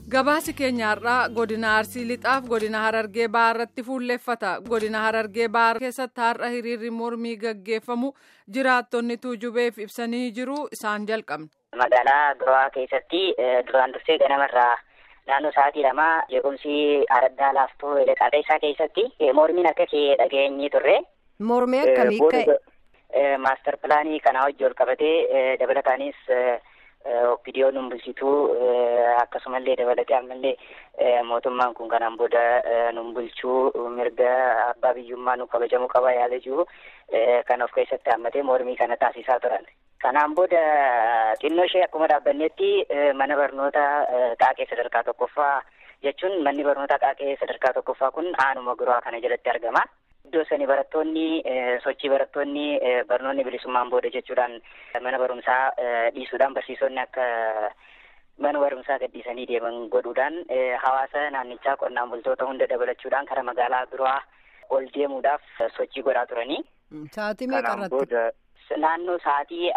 Gabaasi keenyaarraa godina Arsii Lixaaf godina Harargee Bahaa irratti fuulleffata. Godina Harargee Bahaa keessatti har'a hiriirri mormii gaggeeffamu jiraattonni tuujubeef ibsanii jiru. Isaan jalqabna. Magaalaa Gawaa keessatti duraan dursee ganamarraa naannoo sa'aatii 2 jeequmsi araddaa laaftoo Leqaaxeessaa keessatti mormiin akkasii dhageenyii turre. Mormii akkamii ka'e? Maaster pilaanii kanaa wajjin ol qabatee dabalataanis Opiidiyoo nun bulchituu akkasumallee dabalatee ammallee mootummaan kun kanaan booda nun bulchuu mirga abbaa biyyummaa nu kabajamuu qaba yaada jiru kan of keessatti hammatee mormii kana taasisaa turan. Kanaan booda xinnoo ishee akkuma dhaabbannetti mana barnoota Qaaqee sadarkaa tokkoffaa jechuun manni barnoota Qaaqee sadarkaa tokkoffaa kun aanuma Guraa kana jalatti argama. Iddoo sanii barattoonni sochii barattoonni barnoonni bilisummaan booda jechuudhaan mana barumsaa dhiisuudhaan barsiisonni akka mana barumsaa gadhiisanii deeman godhuudhaan hawaasa naannichaa qonnaan bultoota hunda dabalachuudhaan karaa magaalaa Guraa ol deemuudhaaf sochii godhaa turanii. Sa'aatii meeqa irratti? Naannoo sa'aatii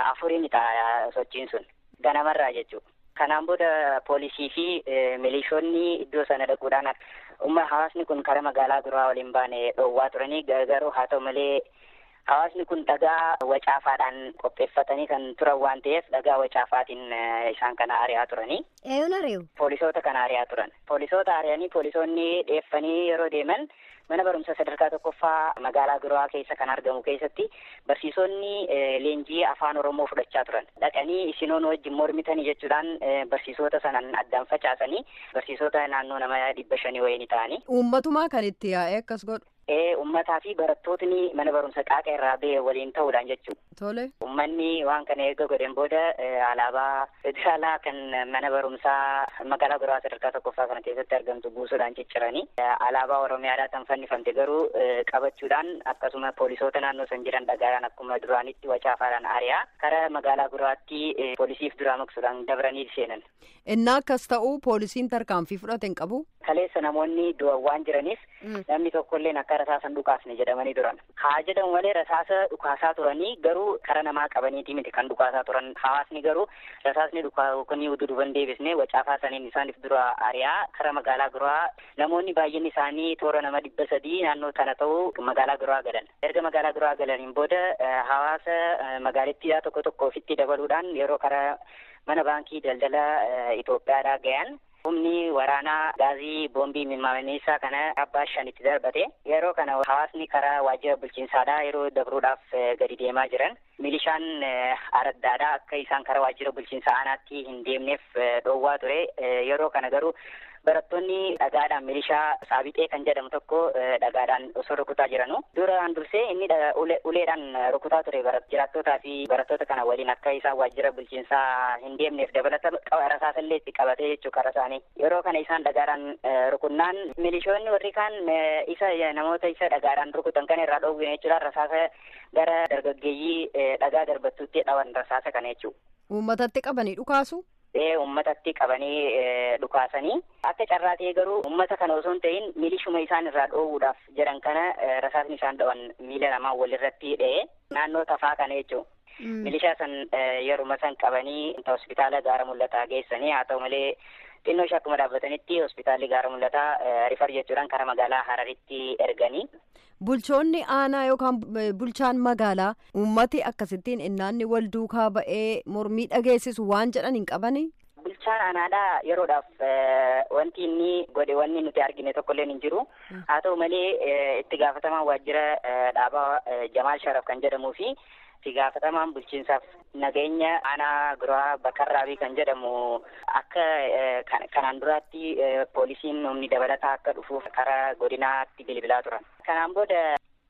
4 ta'a sochiin sun ganamarraa jechuudha. Kanaan booda poolisii fi milishoonni iddoo sana dhaquudhaan hawaasni kun karaa magaalaa Guraa waliin baane dhoowwaa turanii garuu haa ta'u malee hawaasni kun dhagaa wacaafaadhaan qopheeffatanii kan turan waan ta'eef dhagaa wacaafaatiin isaan kana ari'aa turanii. Eeyoon ari'u? Poolisoota kana ari'aa turan. Poolisoota ari'anii poolisoonni dheeffanii yeroo deeman mana barumsa sadarkaa tokkoffaa magaalaa Guraa keessa kan argamu keessatti barsiisonni leenjii afaan Oromoo fudhachaa turan. Dhaqanii isinoon wajjin mormitanii jechuudhaan barsiisota sanan addaan facaasanii barsiisota naannoo nama 500 wayii ta'anii. Uummatumaa kan itti yaa'ee akkas godhu? Uummataa fi barattootni mana barumsa Qaaqee irraa ba'e waliin ta'uudhaan jechuudha. Tole. Uummanni waan kana eega godhan booda alaabaa federaalaa kan mana barumsaa magaalaa Guraa sadarkaa tokkoffaa kana keessatti argamtu buusuudhaan cicciranii alaabaa Oromiyaadhaa kan fannifamte garuu qabachuudhaan akkasuma poolisoota naannoo san jiran dhagaadhaan akkuma duraanitti wacaafaadhaan ari'aa karaa magaalaa Guraatti poolisiif duraa maqsuudhaan dabranii seenan. Innaa akkas ta'uu poolisiin tarkaanfii fudhate hin qabu? Kaleessa namoonni du'an waan jiraniif namni tokkolleen akka rasaasan dhukaasne jedhamanii turan. Haa jedhamu malee rasaasa dhukaasaa turanii garuu karaa namaa qabaniiti miti kan dhukaasaa turan. Hawaasni garuu rasaasni dhukaasanii ududuban deebisnee wacaafaa saniin isaaniif dura ari'aa karaa magaalaa Guraa namoonni baay'een isaanii toora nama 300 naannoo kana ta'uu magaalaa Guraa galan. Erga magaalaa Guraa galaniin booda hawaasa magaalattiidhaa tokko ofitti dabaluudhaan yeroo karaa mana baankii daldala Itoophiyaadhaa gayan. Humni waraanaa gaazii boombii mimmaanisaa kana abbaa 5 darbate yeroo kana hawaasni karaa waajjira bulchiinsaadhaa yeroo dabruudhaaf gadi deemaa jiran milishaan araddaadhaa akka isaan karaa waajjira bulchiinsa aanaatti hin deemneef dhoowwaa ture yeroo kana garuu barattoonni dhagaadhaan milishaa saabixee kan jedhamu tokko dhagaadhaan osoo rukutaa jiranu duraan dursee inni uleedhaan rukutaa ture jiraattootaa fi barattoota kana waliin akka isaan waajjira bulchiinsaa hin deemneef dabalata rasaasallee itti qabatee jechuu karaa isaanii yeroo kana isaan dhagaadhaan rukunnaan milishoonni warri kaan namoota isa dhagaadhaan rukutan kana irraa dhoowwine jechuudhaan rasaasa gara dargaggeeyyii dhagaa darbattuutti dhawan rasaasa kana jechuudha. Uummatatti qabanii dhukaasu? Uummatatti qabanii dhukaasanii akka carraa ta'e garuu uummata kana osoo hin ta'in milishuma isaan irraa dhoowwuudhaaf jedhan kana rasaasni isaan dhawan miila lamaan walirratti hidhee naannoo tafaa kana jechuudha. Milishaa san yeruma san qabanii hospitaala Gaara Mul'ataa geessanii haa ta'u malee xinnoo ishee akkuma dhaabbatanitti hospitaalli Gaara Mul'ataa rifar jechuudhaan karaa magaalaa Hararitti erganii. Bulchoonni aanaa yookaan bulchaan magaalaa uummati akkasittiin innaanni wal duukaa ba'ee mormii dhageessisu waan jedhan hin qabanii? Bulchaan aanaadhaa yeroodhaaf wanti inni godhe wanni nuti argine tokkolleen hin jiru. Haa ta'u malee itti gaafatamaan waajjira dhaabaa Jamaal Sharaf kan jedhamuu fi itti gaafatamaan bulchiinsaaf nageenya aanaa Guraa Bakarraabii kan jedhamu akka kanaan duraatti poolisiin humni dabalataa akka dhufuuf karaa godinaatti bilbilaa turan. Kanaan booda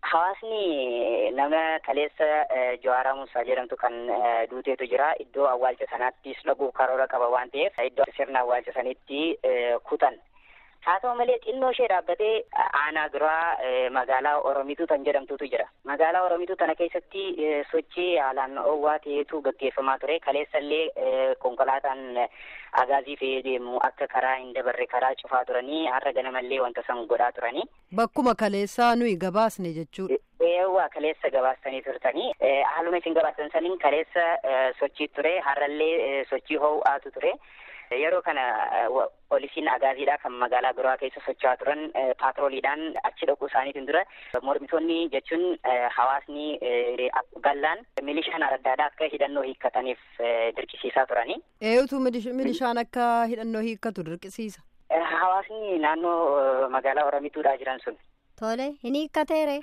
hawaasni nama kaleessa Jawaaraa Muusaa jedhamtu kan duuteetu jira. Iddoo awwaalcha sanaattis dhaguuf karoora qaba waan ta'eef iddoo sirna awwaalcha sanitti kutan. Haa ta'u malee xinnoo ishee dhaabbatee aanaa Guraa magaalaa Oromituu kan jedhamtutu jira. Magaalaa Oromituu tana keessatti sochii haalaan oowwaa ta'etu gaggeeffamaa ture. Kaleessallee konkolaataan agaazii fe'ee deemu akka karaa hin dabarre karaa cufaa turanii har'a ganamallee wanta san godhaa turanii. Bakkuma kaleessaa nuyi gabaasne jechuudha. Waa kaleessa gabaastanii turtanii haaluma isin gabaastan saniin kaleessa sochii ture har'allee sochii ho'aatu ture yeroo kana poolisiin agaaziidhaa kan magaalaa biraa keessa socho'aa turan paatrooliidhaan achi dhaquu isaaniitiin dura mormitoonni jechuun hawaasni bal'aan milishaan adda addaa akka hidhannoo hiikkataniif dirqisiisaa turanii. Eeyyutu milishaan akka hidhannoo hiikkatu dirqisiisa? Hawaasni naannoo magaalaa Oromituudhaa jiran sun. Tole hin hiikkateere.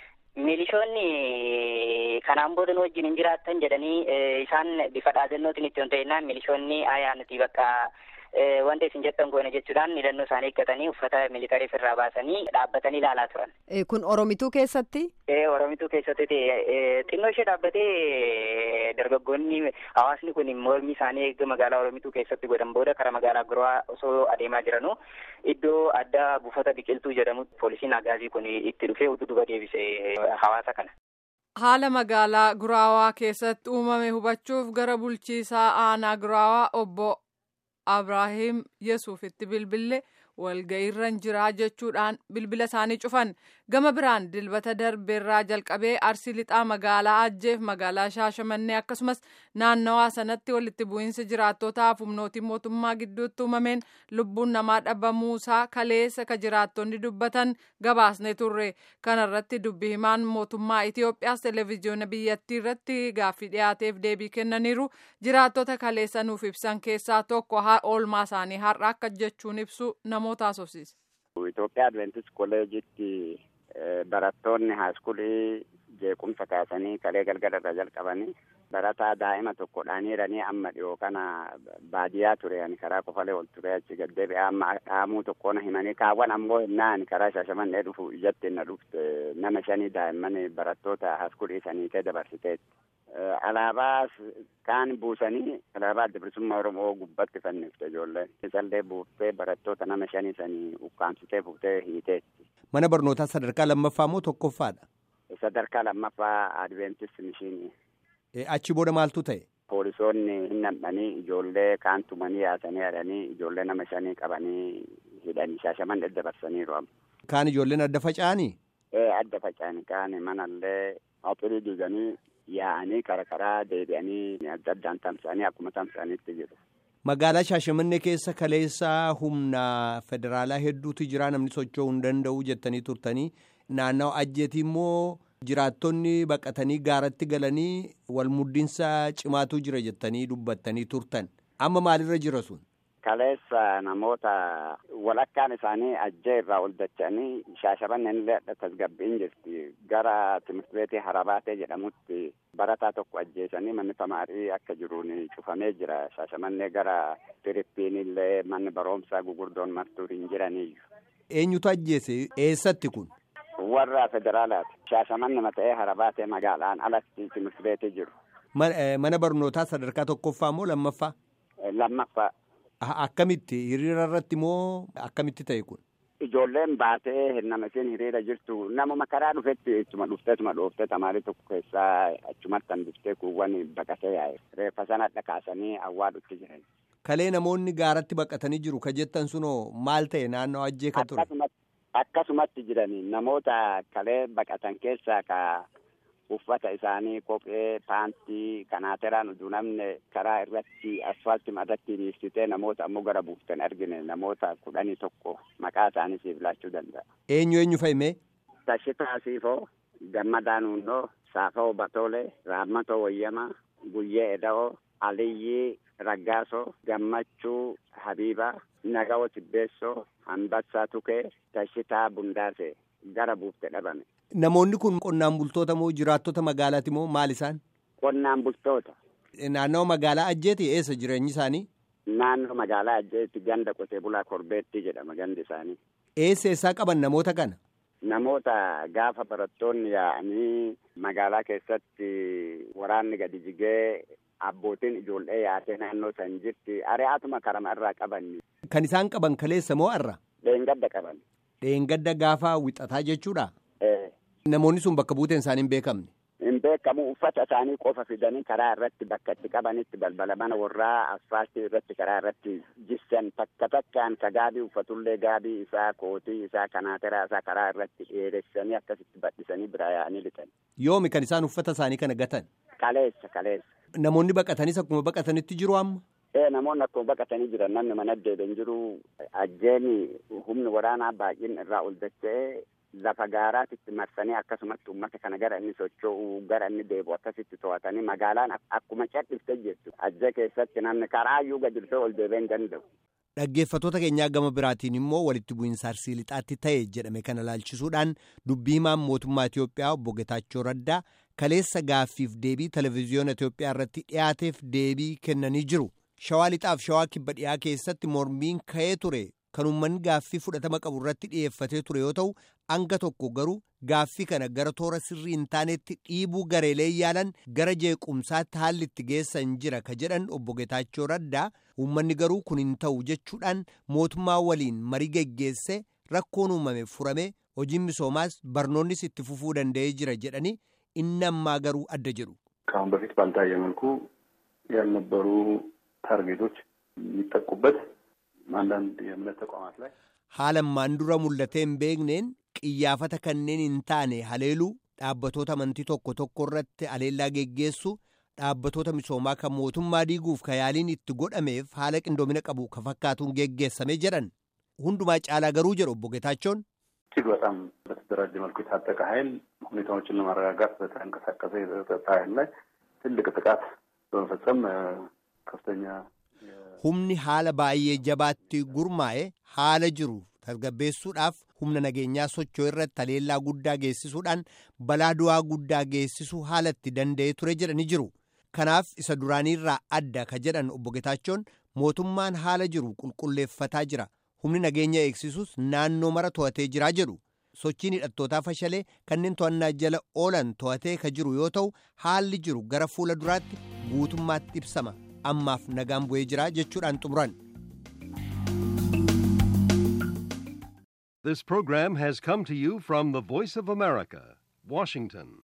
Milishoonni kanaan booda wajjin hin jiraattan jedhanii isaan bifa dhaadannootiin itti hundeeffannaan milishoonni nuti bakka wanta isin jettan goone jechuudhaan hidhannoo isaanii eeggatanii uffata militarii irraa baasanii dhaabbatanii ilaalaa turan. Kun Oromituu keessatti? Oromituu keessatti xinnoo ishee dhaabbatee dargaggoonni hawaasni kun mormii isaanii eegga magaalaa Oromituu keessatti godhan booda karaa magaalaa biraa osoo adeemaa jiranuu iddoo addaa buufata biqiltuu jedhamu poolisiin agaazii kun itti dhufee utuba deebise hawaasa kana. Haala magaalaa Guraawaa keessatti uumame hubachuuf gara bulchiisaa aanaa Guraawaa obbo Abrahiim Yesuufitti bilbille walga'iirra jiraa jechuudhaan bilbila isaanii cufan. Gama biraan dilbata darbeerraa jalqabee Arsii Lixaa magaalaa Ajjeef magaalaa Shaashamannee akkasumas naannawaa sanatti walitti bu'iinsa jiraattotaaf humnootii mootummaa gidduutti uumameen lubbuun namaa dhabamuusaa kaleessa ka jiraattonni dubbatan gabaasne turre. Kana irratti dubbii himaan mootummaa Itoophiyaas televezyiyoona biyyattii irratti gaaffii dhiyaateef deebii kennaniiru. Jiraattota kaleessa nuuf ibsan keessaa tokko oolmaa isaanii har'a akka jechuun ibsu namoota haasofsiise. Itoophiyaa Adventis Kolleejitti barattoonni haaskulii jeequmsa kaasanii kalee galgala irra jalqabanii barataa daa'ima tokko dhaaniiranii amma dhiyoo kana baadiyyaa ture ani karaa qofalee ol ture achi gaddeebi'ee amma dhaamuu tokkoon himanii kaawwan ammoo hinnaan karaa Shaashamannee dhufu ijatti na dhufte nama 5 daa'imman barattoota haaskulii sanii ta'e dabarsiteetti. Alaabaa kaan buusanii alaabaa adda bilisummaa Oromoo gubbatti fannifte ijoolleen. Isallee buuftee barattoota nama 5 sanii ukkaamsitee buuftee hiiteetti. Mana barnootaa sadarkaa lammaffaa moo tokkoffaadha? Sadarkaa lammaffaa Adventis mishiinii. Achi booda maaltu ta'e? Poolisoonni hin nam'anii ijoollee kaan tumanii yaasanii hadhanii ijoollee nama 5 qabanii hidhanii Shaashamannee dabarsaniiru amma. Kaan ijoolleen adda faca'anii? Adda faca'anii kaan manallee axirii diiganii yaa'anii karaa deebi'anii adda addaan tamsa'anii akkuma tamsa'anitti jiru. Magaalaa Shaashamannee keessa kaleessaa humna federaalaa hedduutu jira namni socho'uu hin danda'u jettanii turtanii naannawaa Ajjeetii immoo jiraattonni baqatanii gaaratti galanii wal muddiinsa cimaatu jira jettanii dubbattanii turtan. Amma maalirra jira sun? Kaleessa namoota walakkaan isaanii Ajjee irraa ol dacha'anii Shaashamanneen illee tasgabbiin jirti. Gara timirtibeetii Harabaatee jedhamutti barataa tokko ajjeesanii manni tamaarii akka jiruun cufamee jira. Shaashamannee gara Firiippiin illee manni barumsaa gugurdoon martuu hin jiraniiyyu. Eenyutu ajjeese? Eessatti kun? Warra federaalaati. Shaashamannee mata'ee Harabaatee magaalaan alatti timirtibeetii jiru. Mana barnootaa sadarkaa tokkoffaa moo lammaffaa? Lammaffaa. Akkamitti hiriira irratti moo akkamitti ta'e kun? Ijoolleen baatee nama isheen hiriira jirtu namuma karaa dhufetti ittuma dhooftee tamaarii tokko keessaa achumattan dhuftee kuuwwan baqatee yaa'e. Reeffa sana dhakaasanii awwaalutti jiran. Kalee namoonni gaaratti baqatanii jiru ka jettan sunoo maal ta'e naannoo Ajjee ka ture? Akkasumatti jiranii namoota kalee baqatan keessaa ka uffata isaanii kophee paantii kanaateraan utuu namni karaa irratti asfaaltii irratti dhiistee namoota ammoo gara buuftan argine namoota 11 maqaa isaanii siif laachuu danda'a. Eenyu fa'ime? Tashitaa Siifoo, Gammadaa Nuunnoo, Saafoo Batoolee, Raammatoo Wayyamaa, Guyyee Eda'oo, Aliyyii Raggaasoo, Gammachuu Habiibaa, Nagawoo Tibbeessoo, Hambassaa Tukee, Tashitaa Bundaasee gara buufte dhabame. Namoonni kun qonnaan bultoota moo jiraattota magaalaati moo maal isaan? Qonnaan bultoota. Naannoo magaalaa Ajjeeti eessa jireenyi isaanii? Naannoo magaalaa Ajjeeti ganda qotee bulaa Korbeetti jedhama gandi isaanii. Eessaa qaban namoota kana? Namoota gaafa barattoonni yaa'anii magaalaa keessatti waraanni gadi jigee abbootiin ijoollee yaatee naannoo san jirti ari'aatuma karama irraa qaban. Kan isaan qaban kaleessa moo har'a? Dheengadda qaban. Dheengadda gaafa wixataa jechuudha? Namoonni sun bakka buuteen isaanii hin beekamne? Hin hin beekamu uffata isaanii qofa fidanii karaa irratti bakka itti qabanitti balbala mana warraa asfaaltii irratti karaa irratti jissan takka takkaan ka gaabii uffatullee gaabii isaa kootii isaa kanaateraa isaa karaa irratti dheeressanii akkasitti bal'isanii biraa yaa'anii lixan. Yoomi kan isaan uffata isaanii kana gatan? Kaleessa. Namoonni baqatanis akkuma baqatanitti jiru amma? Namoonni akkuma baqatanii jiran namni mana deebiin jiru ajjeeni humni waraanaa baay'een irraa ol dacha'ee lafa gaaraatitti marsanii akkasumatti uummata kana gara inni socho'u gara inni deebi'u akkasitti to'atanii magaalaan akkuma cadhifte jettu ajjee keessatti namni karaayyuu gadi dhufee ol deebi'uu hin danda'u. Dhaggeeffattoota keenyaa gama biraatiin immoo walitti bu'iinsa Arsii Lixaatti ta'e jedhame kana ilaalchisuudhaan dubbii himaan mootummaa Itoophiyaa obbo Getaachoo Raddaa kaleessa gaaffiif deebii televezyiyoona Itoophiyaa irratti dhiyaateef deebii kennanii jiru. Shawaa Lixaaf Shawaa Kibba dhiyaa keessatti mormiin ka'ee ture kan uummanni gaaffii fudhatama qabu irratti dhiyeeffatee ture yoo ta'u hanga tokko garuu gaaffii kana gara toora sirrii hin taanetti dhiibuu gareelee yaalan gara jeequmsaatti haalli itti geessan jira ka jedhan obbo Getaachoo Raddaa uummanni garuu kun hin ta'u jechuudhaan mootummaa waliin marii geggeesse rakkoon uumame furame hojiin misoomaas barnoonnis itti fufuu danda'ee jira jedhanii inni ammaa garuu adda jedhu. ከአሁን በፊት ባልታየ መልኩ ያልነበሩ ታርጌቶች የሚጠቁበት አንዳንድ የእምነት ተቋማት ላይ haalammaan dura mul'atee hin beekneen qiyyaafata kanneen hin taane haleeluu dhaabbatoota amantii tokko tokko irratti haleellaa geggeessu dhaabbatoota misoomaa kan mootummaa diiguuf ka yaaliin itti godhameef haala qindoomina qabu ka fakkaatuun geggeessame jedhan hundumaa caalaa garuu jedhu obbo Getaachoon. እጅግ በጣም በተደራጀ መልኩ የታጠቀ ኃይል ሁኔታዎችን ለማረጋጋት በተንቀሳቀሰ የጸጥታ ኃይል ላይ ትልቅ ጥቃት በመፈጸም ከፍተኛ humni haala baay'ee jabaatti gurmaa'e haala jiru tasgabbeessuudhaaf humna nageenyaa socho'u irratti haleellaa guddaa geessisuudhaan balaa du'aa guddaa geessisuu haala itti danda'ee ture jedhanii jiru. Kanaaf isa duraaniirraa adda ka jedhan obbo Getaachoon mootummaan haala jiru qulqulleeffataa jira. Humni nageenya eegsisuus naannoo mara to'atee jiraa jedhu. Sochiin hidhattootaa fashalee kanneen to'annaa jala oolan to'atee ka jiru yoo ta'u haalli jiru gara fuula duraatti guutummaatti ibsama. Ammaaf nagaan bu'ee jira jechuudhaan xumuran. This program has come to you from the Voice of America, Washington.